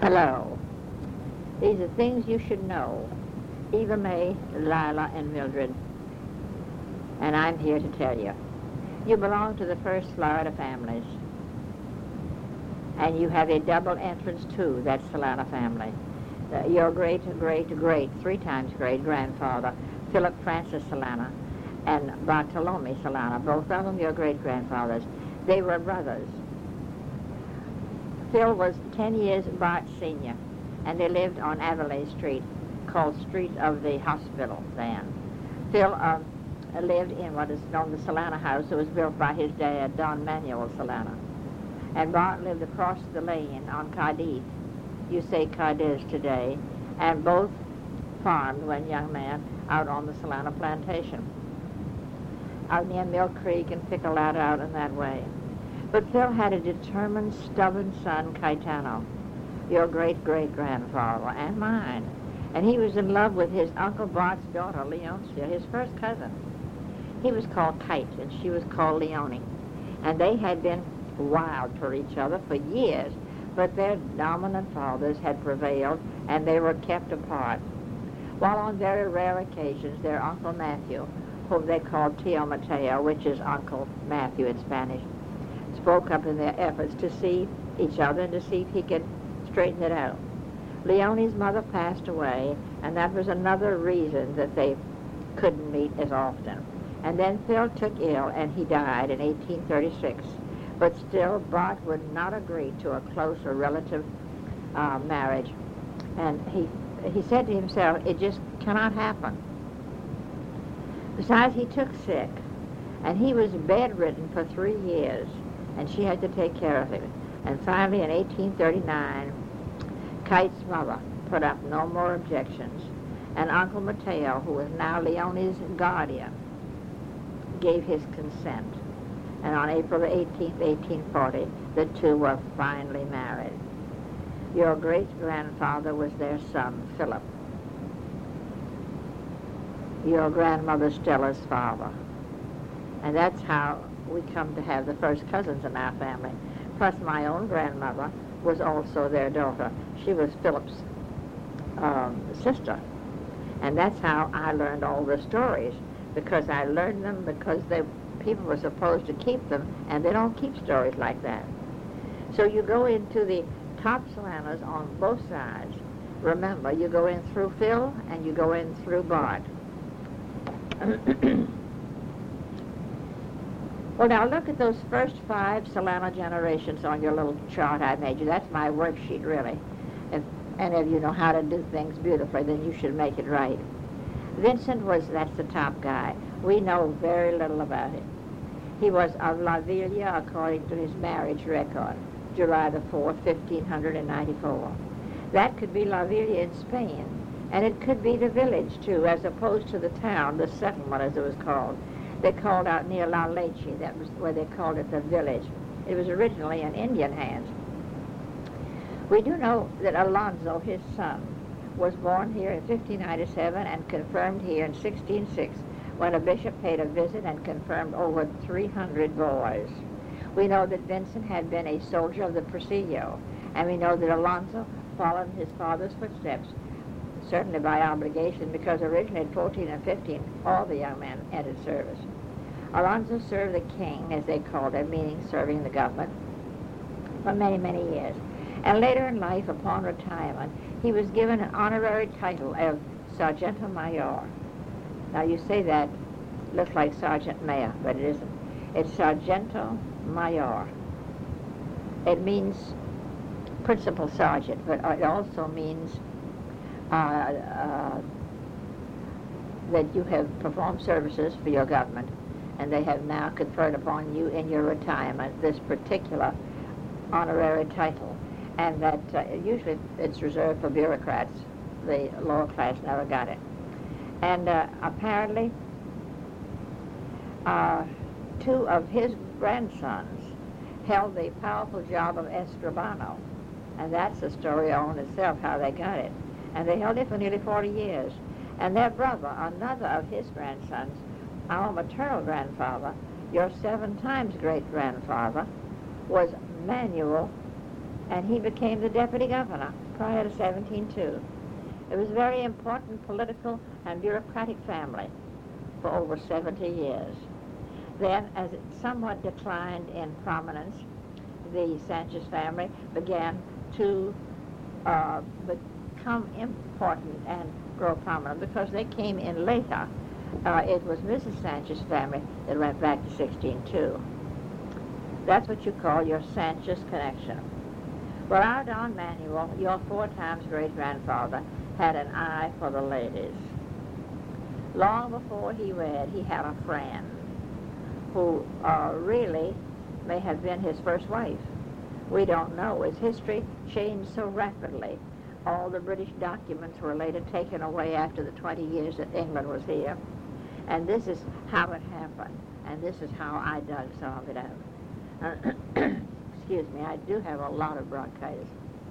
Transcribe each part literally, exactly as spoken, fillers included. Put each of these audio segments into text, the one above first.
Hello. These are things you should know. Eva Mae, Lila, and Mildred. And I'm here to tell you. You belong to the first Florida families. And you have a double entrance too, that Solana family. Uh, your great, great, great, three times great grandfather, Philip Francis Solana, and Bartolome Solana, both of them your great-grandfathers. They were brothers. Phil was ten years Bart Senior, and they lived on Avonlea Street, called Street of the Hospital then. Phil uh, lived in what is known the Solana House. It was built by his dad, Don Manuel Solana. And Bart lived across the lane on Cadiz. You say Cadiz today. And both farmed, one young man, out on the Solana plantation, out near Mill Creek and Pickle Ladder out in that way. But Phil had a determined, stubborn son, Caetano, your great-great-grandfather, and mine. And he was in love with his Uncle Bart's daughter, Leoncia, his first cousin. He was called Kite, and she was called Leonie. And they had been wild for each other for years, but their dominant fathers had prevailed, and they were kept apart. While on very rare occasions, their Uncle Matthew, whom they called Tio Mateo, which is Uncle Matthew in Spanish, spoke up in their efforts to see each other and to see if he could straighten it out. Leonie's mother passed away, and that was another reason that they couldn't meet as often. And then Phil took ill, and he died in eighteen thirty-six. But still, Bart would not agree to a close or relative uh, marriage. And he, he said to himself, it just cannot happen. Besides, he took sick, and he was bedridden for three years, and she had to take care of him. And finally, in eighteen thirty-nine, Kite's mother put up no more objections, and Uncle Mateo, who was now Leonie's guardian, gave his consent. And on April eighteenth, eighteen forty, the two were finally married. Your great-grandfather was their son, Philip. Your grandmother Stella's father. And that's how we come to have the first cousins in our family. Plus, my own grandmother was also their daughter. She was Philip's um, sister. And that's how I learned all the stories, because I learned them because they people were supposed to keep them, and they don't keep stories like that. So you go into the top Solanas on both sides. Remember, you go in through Phil, and you go in through Bart. Well, now look at those first five Solana generations on your little chart I made you. That's my worksheet, really. If any of you know how to do things beautifully, then you should make it right. Vincent was, that's the top guy. We know very little about him. He was of La Villa, according to his marriage record, July the fourth, fifteen ninety-four. That could be La Villa in Spain, and it could be the village, too, as opposed to the town, the settlement, as it was called. They called out near La Leche, that was where they called it the village. It was originally in Indian hands. We do know that Alonzo, his son, was born here in fifteen ninety-seven and confirmed here in sixteen oh six, when a bishop paid a visit and confirmed over three hundred boys. We know that Vincent had been a soldier of the Presidio, and we know that Alonzo followed his father's footsteps, certainly by obligation, because originally at fourteen and fifteen, all the young men entered service. Alonzo served the king, as they called it, meaning serving the government, for many, many years. And later in life, upon retirement, he was given an honorary title of Sargento Mayor. Now you say that looks like Sergeant Mayor, but it isn't. It's Sargento Mayor. It means principal sergeant, but it also means uh, uh, that you have performed services for your government, and they have now conferred upon you in your retirement this particular honorary title, and that uh, usually it's reserved for bureaucrats. The lower class never got it. And uh, apparently, uh, two of his grandsons held the powerful job of escribano, and that's a story all in itself, how they got it. And they held it for nearly forty years. And their brother, another of his grandsons, our maternal grandfather, your seven times great-grandfather, was Manuel and he became the deputy governor prior to seventeen oh two. It was a very important political and bureaucratic family for over seventy years. Then, as it somewhat declined in prominence, the Sanchez family began to uh, become important and grow prominent because they came in later. Uh, it was Missus Sanchez's family that went back to sixteen oh two. That's what you call your Sanchez connection. Well, our Don Manuel, your four times great-grandfather, had an eye for the ladies. Long before he wed, he had a friend who uh, really may have been his first wife. We don't know. As history changed so rapidly, all the British documents were later taken away after the twenty years that England was here. And this is how it happened, and this is how I dug some of it out. Uh, excuse me, I do have a lot of bronchitis.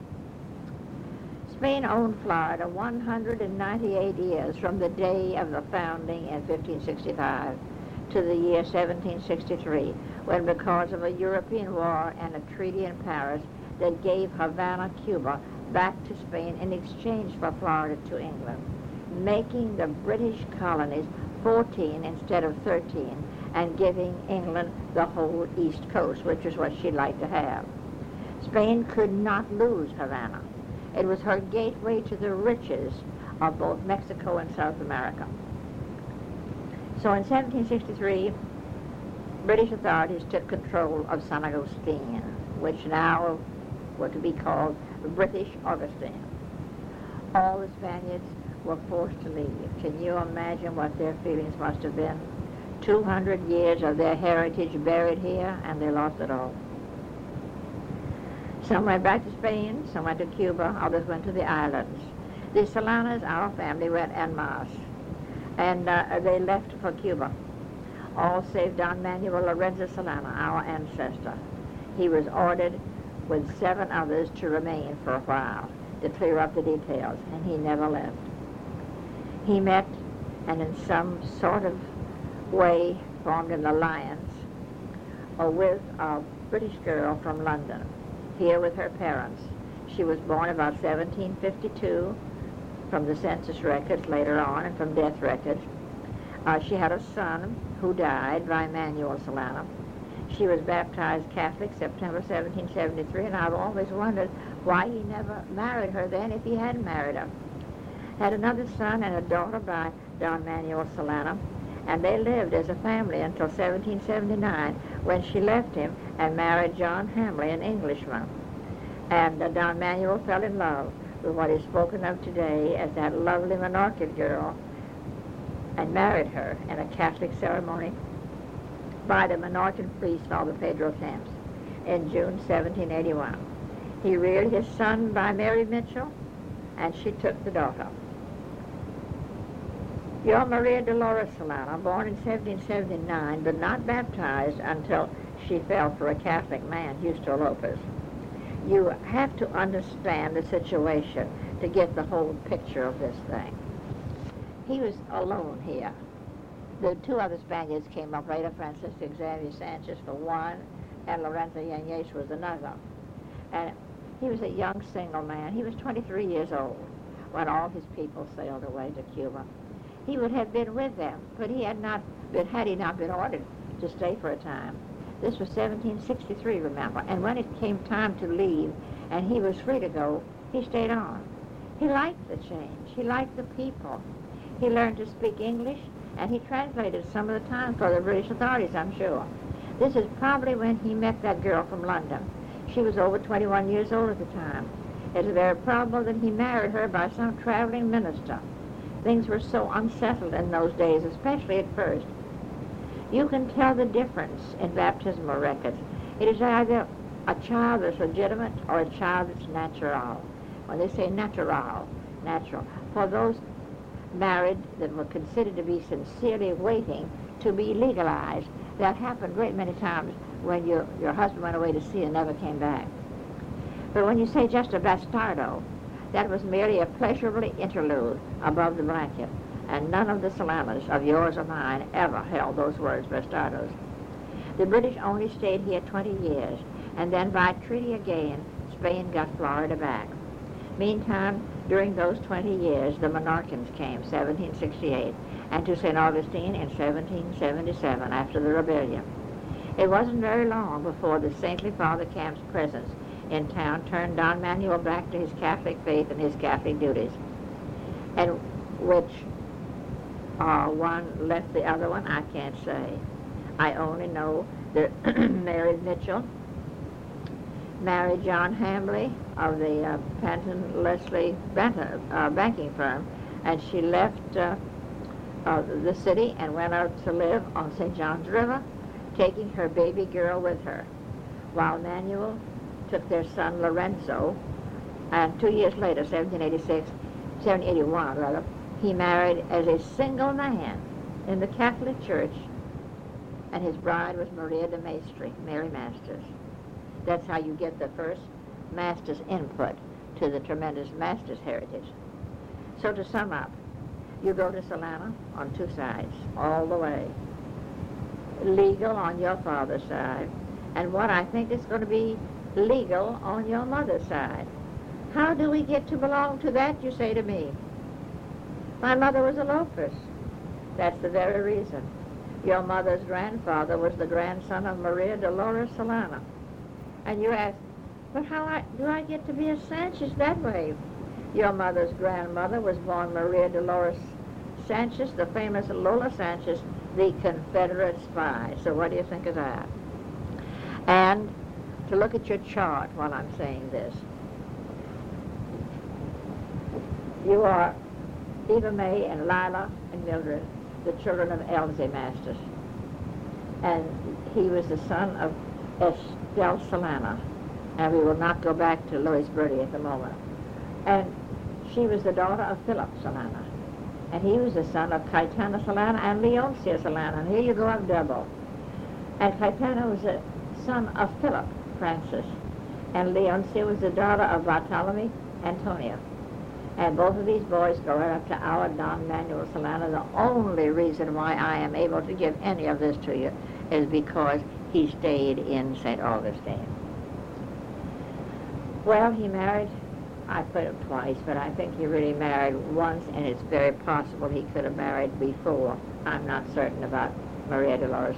Spain owned Florida one hundred ninety-eight years from the day of the founding in fifteen sixty-five to the year seventeen sixty-three, when because of a European war and a treaty in Paris that gave Havana, Cuba, back to Spain in exchange for Florida to England, making the British colonies fourteen instead of thirteen, and giving England the whole East Coast, which is what she'd like to have. Spain could not lose Havana. It was her gateway to the riches of both Mexico and South America. So in seventeen sixty-three, British authorities took control of San Agustin, which now were to be called British Augustine. All the Spaniards were forced to leave. Can you imagine what their feelings must have been? two hundred years of their heritage buried here, and they lost it all. Some went back to Spain, some went to Cuba, others went to the islands. The Solanas, our family, went en masse, and uh, they left for Cuba, all save Don Manuel Lorenzo Solana, our ancestor. He was ordered with seven others to remain for a while to clear up the details, and he never left. He met, and in some sort of way formed an alliance uh, with a British girl from London, here with her parents. She was born about seventeen fifty-two from the census records later on and from death records. Uh, she had a son who died by Manuel Solana. She was baptized Catholic September seventeen seventy-three, and I've always wondered why he never married her then if he hadn't married her. Had another son and a daughter by Don Manuel Solana, and they lived as a family until seventeen seventy-nine, when she left him and married John Hamley, an Englishman. And uh, Don Manuel fell in love with what is spoken of today as that lovely Menorcan girl, and married her in a Catholic ceremony by the Menorcan priest, Father Pedro Camps, in June seventeen eighty-one. He reared his son by Mary Mitchell, and she took the daughter. Your Maria Dolores Solana, born in seventeen seventy-nine, but not baptized until she fell for a Catholic man, Justo Lopez. You have to understand the situation to get the whole picture of this thing. He was alone here. The two other Spaniards came up later, Francisco Xavier Sanchez for one, and Lorenzo Yanez was another. And he was a young single man. He was twenty-three years old when all his people sailed away to Cuba. He would have been with them, but he had not been, had he not been ordered to stay for a time. This was seventeen sixty-three, remember, and when it came time to leave and he was free to go, he stayed on. He liked the change. He liked the people. He learned to speak English, and he translated some of the time for the British authorities, I'm sure. This is probably when he met that girl from London. She was over twenty-one years old at the time. It's very probable that he married her by some traveling minister. Things were so unsettled in those days, especially at first. You can tell the difference in baptismal records. It is either a child that's legitimate or a child that's natural. When they say natural, natural, for those married that were considered to be sincerely waiting to be legalized, that happened a great many times when your, your husband went away to sea and never came back. But when you say just a bastardo, that was merely a pleasurable interlude above the blanket, and none of the Solanas of yours or mine ever held those words, bastardos. The British only stayed here twenty years, and then by treaty again Spain got Florida back. Meantime, during those twenty years, the Menorcans came, seventeen sixty-eight, and to Saint Augustine in seventeen seventy-seven, after the rebellion. It wasn't very long before the saintly Father Camp's presence in town turned Don Manuel back to his Catholic faith and his Catholic duties, and which uh, one left the other one, I can't say. I only know that Mary Mitchell married John Hambley of the uh, Panton Leslie Banta, uh, banking firm, and she left uh, uh, the city and went out to live on Saint John's River, taking her baby girl with her, while Manuel took their son Lorenzo, and two years later, seventeen eighty-six, seventeen eighty-one rather, he married as a single man in the Catholic Church, and his bride was Maria de Maestri, Mary Masters. That's how you get the first Masters input to the tremendous Masters heritage. So to sum up, you go to Solano on two sides, all the way. Legal on your father's side, and what I think is going to be legal on your mother's side. How do we get to belong to that, you say to me? My mother was a Lopez. That's the very reason. Your mother's grandfather was the grandson of Maria Dolores Solana. And you ask, but how I, do I get to be a Sanchez that way? Your mother's grandmother was born Maria Dolores Sanchez, the famous Lola Sanchez, the Confederate spy. So what do you think of that? And to look at your chart while I'm saying this. You are Eva May and Lila and Mildred, the children of Elsie Masters. And he was the son of Estelle Solana. And we will not go back to Louis Bertie at the moment. And she was the daughter of Philip Solana. And he was the son of Caetana Solana and Leoncia Solana. And here you go up double. And Caetana was the son of Philip Francis. And Leoncia was the daughter of Bartolome Antonio. And both of these boys go right up to our Don Manuel Solana. The only reason why I am able to give any of this to you is because he stayed in Saint Augustine. Well, he married, I put him twice, but I think he really married once, and it's very possible he could have married before. I'm not certain about Maria Dolores.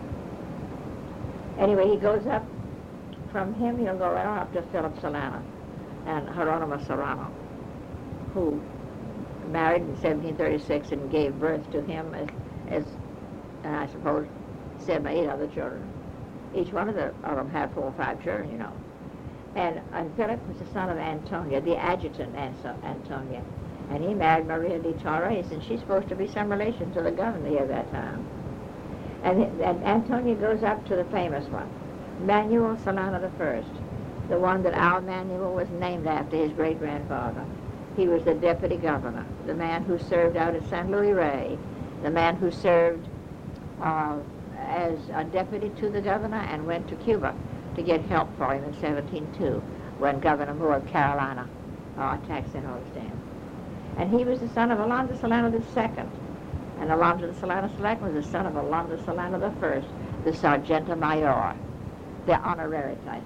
Anyway, he goes up, from him he'll go right on up to Philip Solana and Geronimo Serrano, who married in seventeen thirty-six and gave birth to him as, as and I suppose, seven or eight other children. Each one of, the, of them had four or five children, you know. And, and Philip was the son of Antonia, the adjutant Antonia. And he married Maria de Torres, and she's supposed to be some relation to the governor here at that time. And, and Antonia goes up to the famous one, Manuel Solana the First, the one that our Manuel was named after, his great-grandfather. He was the deputy governor, the man who served out at San Luis Rey, the man who served uh, as a deputy to the governor and went to Cuba to get help for him in seventeen oh two when Governor Moore of Carolina uh, attacked Saint Augustine. And he was the son of Alonso Solano the Second. And Alonso Solano the Second was the son of Alonso Solano the First, the Sargento Mayor, the honorary title.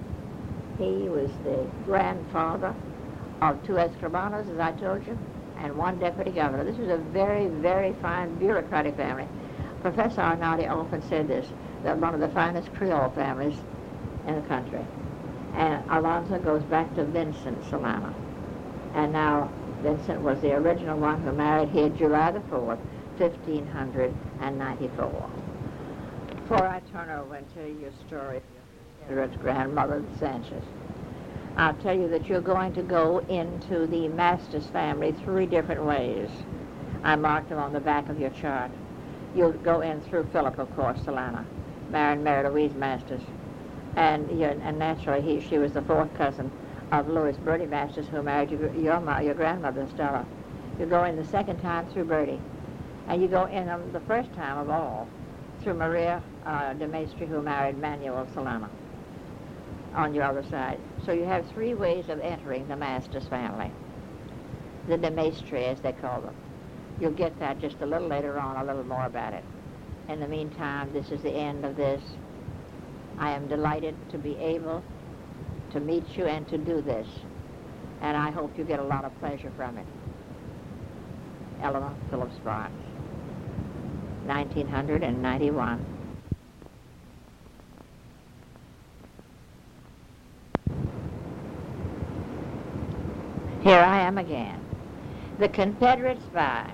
He was the grandfather of two escribanos, as I told you, and one deputy governor. This was a very, very fine bureaucratic family. Professor Arnaldi often said this, that one of the finest Creole families in the country. And Alonso goes back to Vincent Solano. And now Vincent was the original one who married here July the fourth, fifteen ninety-four. Before I turn over and tell you your story of your grandmother, Sanchez, I'll tell you that you're going to go into the Masters family three different ways. I marked them on the back of your chart. You'll go in through Philip, of course, Solana, married Mary Louise Masters. And, and naturally, he, she was the fourth cousin of Louis Bertie Masters, who married your, your, your grandmother, Stella. You go in the second time through Bertie. And you go in um, the first time of all through Maria uh, de Maestri, who married Manuel Solana on your other side. So you have three ways of entering the Masters family, the de Maestri, as they call them. You'll get that just a little later on, a little more about it. In the meantime, this is the end of this. I am delighted to be able to meet you and to do this. And I hope you get a lot of pleasure from it. Eleanor Phillips Barnes, nineteen ninety-one. Here I am again. The Confederate Spy.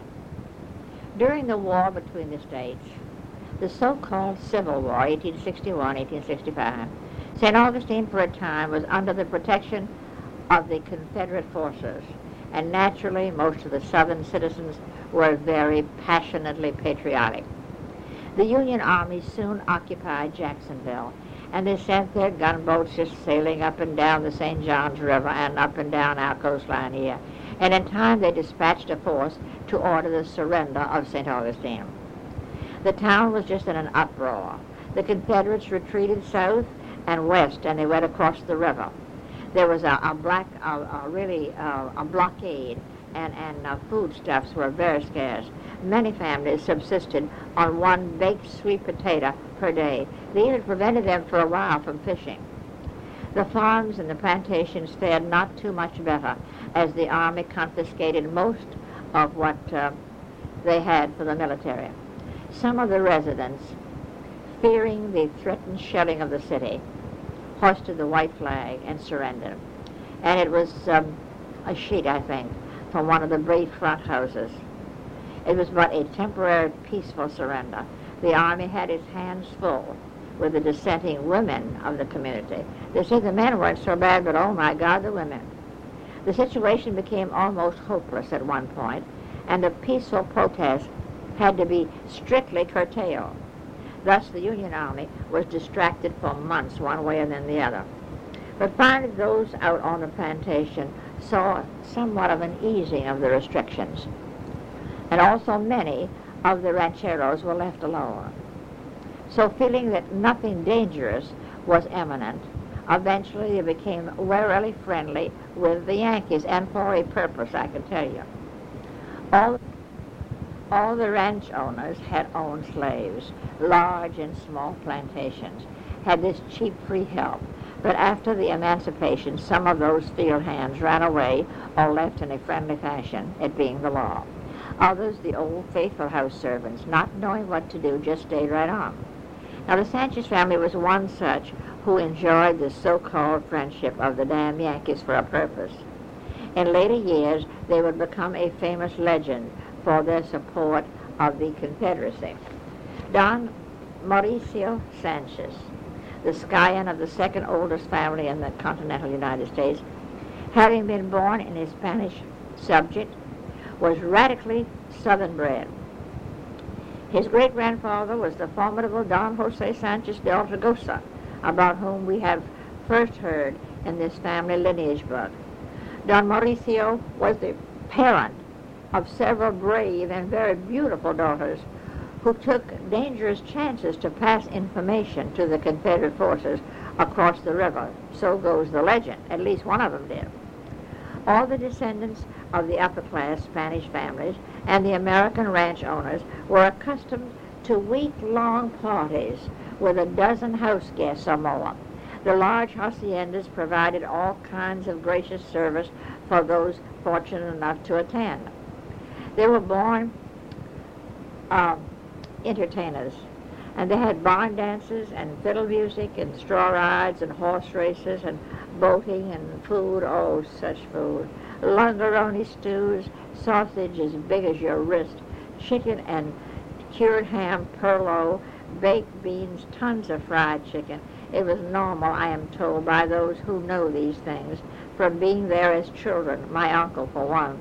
During the war between the states, the so-called Civil War, eighteen sixty-one, eighteen sixty-five, Saint Augustine for a time was under the protection of the Confederate forces, and naturally most of the Southern citizens were very passionately patriotic. The Union Army soon occupied Jacksonville, and they sent their gunboats just sailing up and down the Saint Johns River and up and down our coastline here. And in time they dispatched a force to order the surrender of Saint Augustine. The town was just in an uproar. The Confederates retreated south and west, and they went across the river. There was a, a black, a, a really uh, a blockade, and, and uh, foodstuffs were very scarce. Many families subsisted on one baked sweet potato per day. They even prevented them for a while from fishing. The farms and the plantations fared not too much better, as the Army confiscated most of what uh, they had for the military. Some of the residents, fearing the threatened shelling of the city, hoisted the white flag and surrendered. And it was um, a sheet, I think, from one of the brief front houses. It was but a temporary, peaceful surrender. The Army had its hands full with the dissenting women of the community. They said the men weren't so bad, but oh my God, the women. The situation became almost hopeless at one point, and the peaceful protest had to be strictly curtailed. Thus the Union Army was distracted for months one way and then the other. But finally those out on the plantation saw somewhat of an easing of the restrictions. And also many of the rancheros were left alone. So feeling that nothing dangerous was imminent, eventually they became warily friendly with the Yankees, and for a purpose, I can tell you. All, all the ranch owners had owned slaves, large and small plantations, had this cheap free help. But after the emancipation, some of those field hands ran away or left in a friendly fashion, it being the law. Others, the old faithful house servants, not knowing what to do, just stayed right on. Now the Sanchez family was one such who enjoyed the so-called friendship of the damn Yankees for a purpose. In later years, they would become a famous legend for their support of the Confederacy. Don Mauricio Sanchez, the scion of the second oldest family in the continental United States, having been born in a Spanish subject, was radically Southern bred. His great-grandfather was the formidable Don Jose Sanchez de Ortigosa, about whom we have first heard in this family lineage book. Don Mauricio was the parent of several brave and very beautiful daughters who took dangerous chances to pass information to the Confederate forces across the river. So goes the legend. At least one of them did. All the descendants of the upper-class Spanish families and the American ranch owners were accustomed to week-long parties with a dozen house guests or more. The large haciendas provided all kinds of gracious service for those fortunate enough to attend. They were born uh, entertainers, and they had barn dances and fiddle music and straw rides and horse races and boating and food, oh, such food. Lungaroni stews, sausage as big as your wrist, chicken and cured ham, perlo, baked beans, tons of fried chicken. It was normal, I am told, by those who know these things, from being there as children, my uncle for one.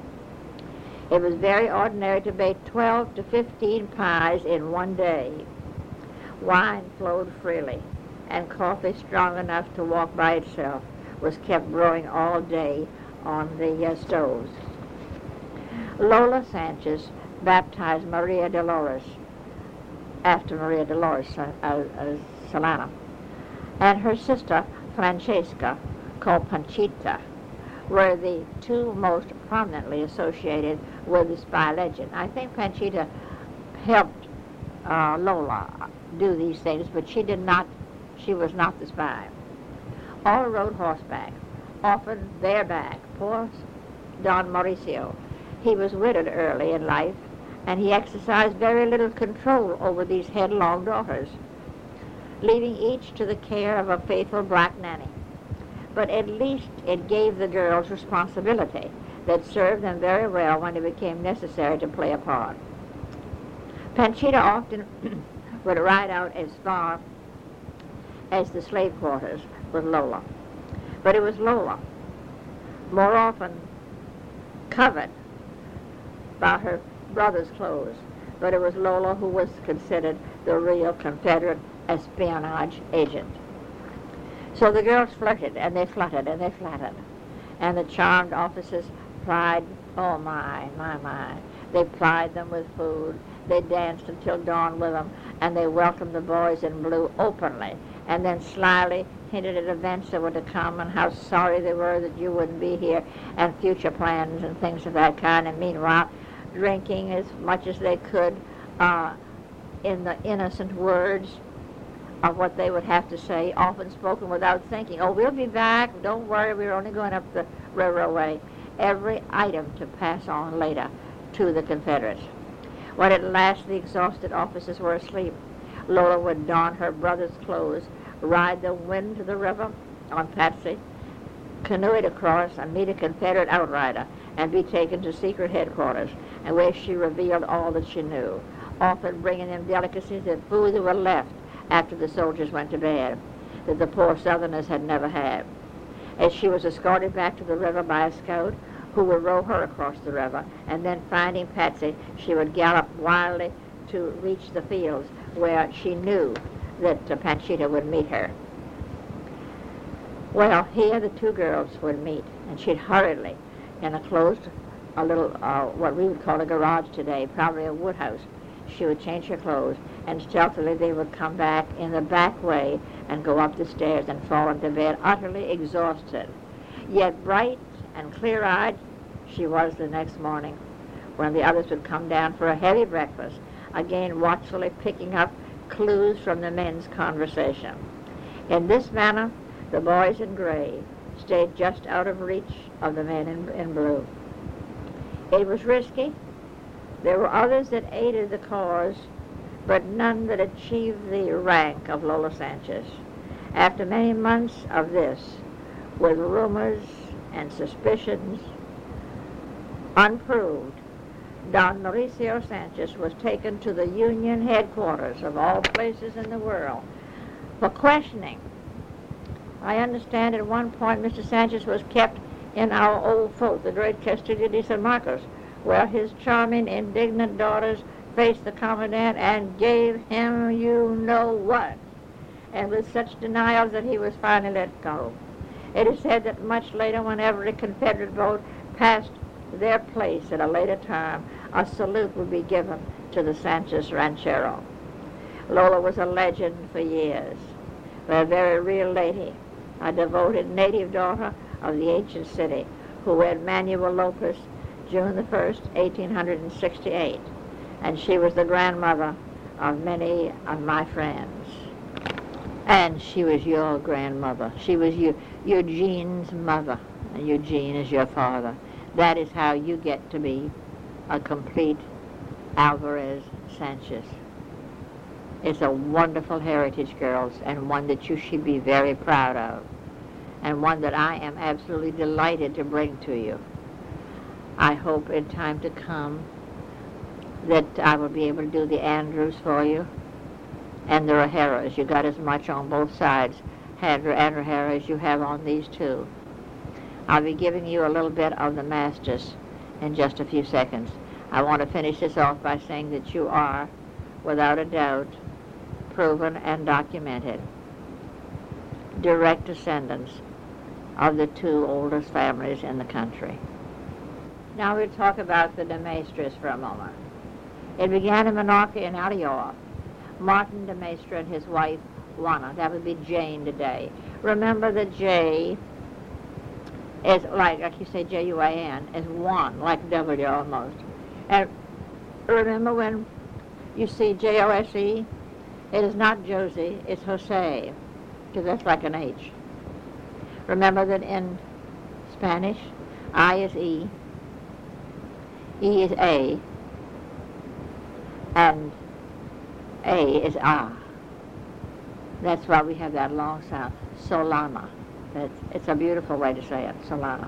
It was very ordinary to bake twelve to fifteen pies in one day. Wine flowed freely, and coffee strong enough to walk by itself was kept brewing all day on the uh, stoves. Lola Sanchez baptized Maria Dolores after Maria Dolores uh, uh, Solano, and her sister Francesca, called Panchita, were the two most prominently associated with the spy legend. I think Panchita helped uh, Lola do these things, but she did not, she was not the spy. all rode horseback, often bareback. Poor Don Mauricio. He was widowed early in life, and he exercised very little control over these headlong daughters, leaving each to the care of a faithful black nanny. But at least it gave the girls responsibility that served them very well when it became necessary to play a part. Panchita often would ride out as far as the slave quarters with Lola. But it was Lola, more often covered by her brother's clothes, but it was Lola who was considered the real Confederate espionage agent. So the girls flirted, and they fluttered, and they flattered, and the charmed officers plied, oh my, my, my, they plied them with food. They danced until dawn with them, and they welcomed the boys in blue openly, and then slyly hinted at events that were to come and how sorry they were that you wouldn't be here, and future plans and things of that kind. And meanwhile, drinking as much as they could uh, in the innocent words of what they would have to say, often spoken without thinking. Oh, we'll be back. Don't worry, we're only going up the railway. Every item to pass on later to the Confederates. When at last the exhausted officers were asleep, Lola would don her brother's clothes, ride the wind to the river on Patsy, canoe it across, and meet a Confederate outrider, and be taken to secret headquarters, and where she revealed all that she knew, often bringing them delicacies and food that were left after the soldiers went to bed, that the poor Southerners had never had. As she was escorted back to the river by a scout who would row her across the river, and then finding Patsy, she would gallop wildly to reach the fields where she knew that uh, Panchita would meet her. Well, here the two girls would meet, and she'd hurriedly, in a closed, a little, uh, what we would call a garage today, probably a wood house, she would change her clothes, and stealthily they would come back in the back way and go up the stairs and fall into bed utterly exhausted. Yet bright and clear-eyed she was the next morning, when the others would come down for a heavy breakfast, again watchfully picking up clues from the men's conversation. In this manner, the boys in gray stayed just out of reach of the men in, in blue. It was risky. There were others that aided the cause, but none that achieved the rank of Lola Sanchez. After many months of this, with rumors and suspicions unproved, Don Mauricio Sanchez was taken to the Union headquarters of all places in the world for questioning. I understand at one point Mister Sanchez was kept in our old fort, the great Castillo de San Marcos, where his charming, indignant daughters faced the commandant and gave him you know what, and with such denials that he was finally let go. It is said that much later, when every Confederate boat passed their place at a later time, a salute would be given to the Sanchez ranchero. Lola was a legend for years, but a very real lady, a devoted native daughter of the ancient city, who wed Manuel Lopez June the first, eighteen sixty-eight, and she was the grandmother of many of my friends. And she was your grandmother. She was you, Eugene's mother, and Eugene is your father. That is how you get to be a complete Alvarez Sanchez. It's a wonderful heritage, girls, and one that you should be very proud of, and one that I am absolutely delighted to bring to you. I hope in time to come that I will be able to do the Andrews for you and the O'Haras. You got as much on both sides, Andrew and O'Hara, as you have on these two. I'll be giving you a little bit of the masters in just a few seconds. I want to finish this off by saying that you are, without a doubt, proven and documented direct descendants of the two oldest families in the country. Now we'll talk about the de Maistres for a moment. It began in Minorca in Alioa. Martin de Maistre and his wife, Juana. That would be Jane today. Remember that J is like, like you say J U A N, is one, like W almost. And remember when you see J O S E, it is not Josie, it's Jose, because that's like an H. Remember that in Spanish, I is E, E is A, and A is A. That's why we have that long sound, Solana. It's, it's a beautiful way to say it, Solana.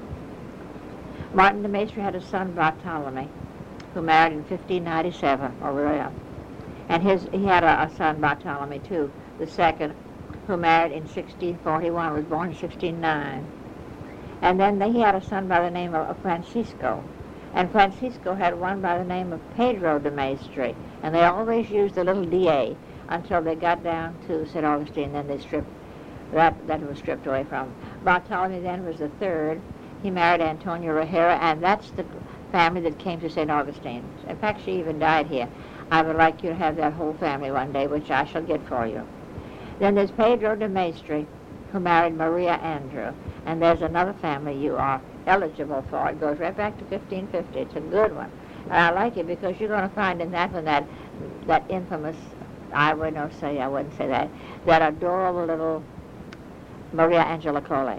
Martin de Maistre had a son, Bartholomew, who married in fifteen ninety-seven over there. And his, he had a, a son, Bartholomew, too, the second, who married in sixteen forty-one, was born in sixteen oh nine. And then they, he had a son by the name of, of Francisco. And Francisco had one by the name of Pedro de Maistre. And they always used the little D A until they got down to Saint Augustine, then they stripped, that, that was stripped away from. Bartholomew then was the third. He married Antonia Rajera, and that's the family that came to Saint Augustine. In fact, she even died here. I would like you to have that whole family one day, which I shall get for you. Then there's Pedro de Maistre, who married Maria Andrew, and there's another family you are eligible for. It goes right back to fifteen fifty. It's a good one. And I like it because you're going to find in that one that, that infamous, I wouldn't say, I wouldn't say that, that adorable little Maria Angela Cole.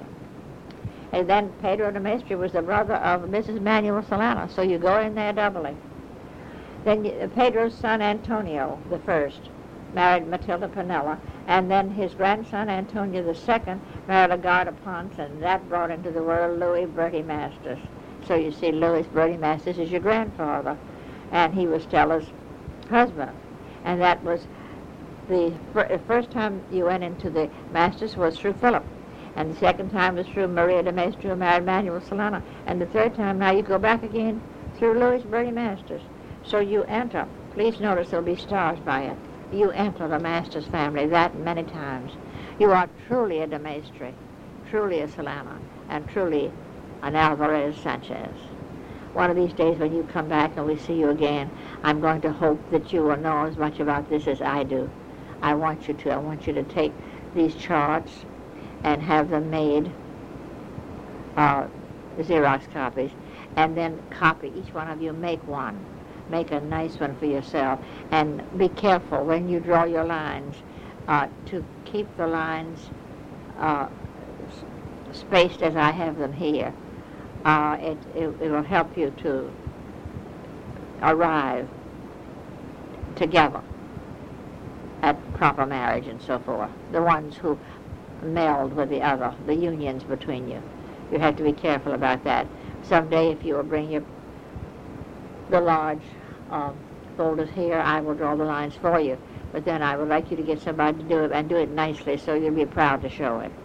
And then Pedro de Maistre was the brother of Missus Manuel Solana, so you go in there doubly. Then you, Pedro's son Antonio, the first, married Matilda Pinella, and then his grandson Antonio the second married Agarda Ponce, and that brought into the world Louis Bertie Masters. So you see, Louis Bertie Masters is your grandfather, and he was Stella's husband. And that was the fir first time you went into the Masters was through Philip. And the second time was through Maria de Maistre, who married Manuel Solana. And the third time, now you go back again through Louis Bertie Masters. So you enter, please notice there'll be stars by it. You enter the Masters family that many times. You are truly a de Maistre, truly a Solana, and truly an Alvarez Sanchez. One of these days when you come back and we see you again, I'm going to hope that you will know as much about this as I do. I want you to. I want you to take these charts and have them made uh, Xerox copies, and then copy, each one of you make one. Make a nice one for yourself, and be careful when you draw your lines uh, to keep the lines uh, spaced as I have them here. Uh, it, it, it will help you to arrive together at proper marriage and so forth. The ones who meld with the other, the unions between you. You have to be careful about that. Someday, if you will bring your the large uh, folders here, I will draw the lines for you. But then I would like you to get somebody to do it, and do it nicely so you'll be proud to show it.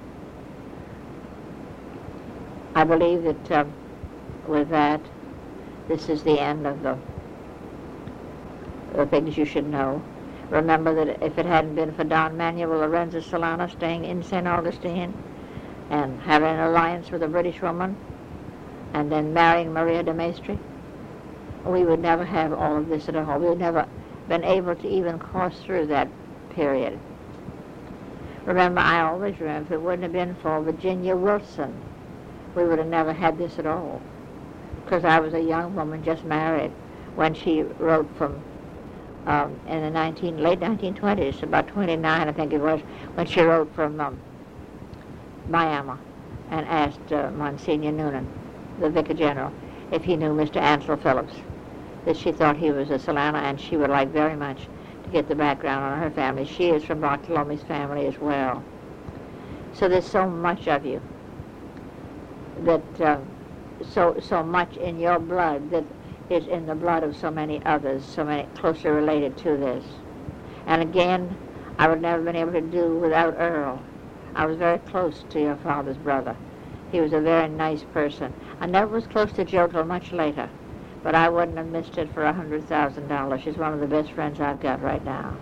I believe that uh, with that, this is the end of the, the things you should know. Remember that if it hadn't been for Don Manuel Lorenzo Solana staying in Saint Augustine and having an alliance with a British woman and then marrying Maria de Maistre, we would never have all of this at all. We would never been able to even cross through that period. Remember, I always remember, if it wouldn't have been for Virginia Wilson, we would have never had this at all. Because I was a young woman just married when she wrote from Um, in the nineteen, late nineteen twenties, about twenty-nine, I think it was, when she wrote from um, Miami and asked uh, Monsignor Noonan, the Vicar General, if he knew Mister Ansel Phillips, that she thought he was a Solana, and she would like very much to get the background on her family. She is from Bartholomew's family as well. So there's so much of you, that uh, so so much in your blood that is in the blood of so many others, so many closely related to this. And again, I would never have been able to do without Earl. I was very close to your father's brother. He was a very nice person. I never was close to Joe till much later, but I wouldn't have missed it for a hundred thousand dollars. She's one of the best friends I've got right now.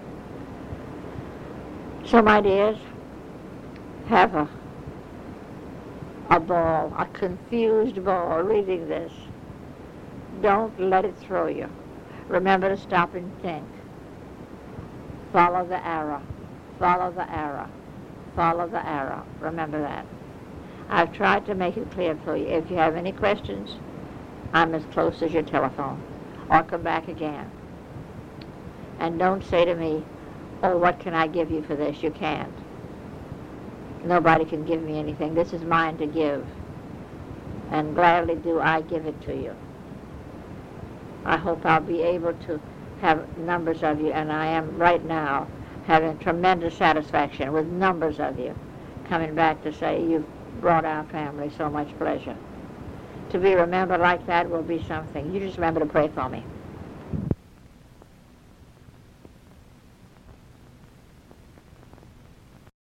So, my dears, have a, a ball, a confused ball reading this. Don't let it throw you. Remember to stop and think. Follow the arrow. Follow the arrow. Follow the arrow. Remember that. I've tried to make it clear for you. If you have any questions, I'm as close as your telephone. Or come back again. And don't say to me, oh, what can I give you for this? You can't. Nobody can give me anything. This is mine to give. And gladly do I give it to you. I hope I'll be able to have numbers of you, and I am right now having tremendous satisfaction with numbers of you coming back to say you've brought our family so much pleasure. To be remembered like that will be something. You just remember to pray for me.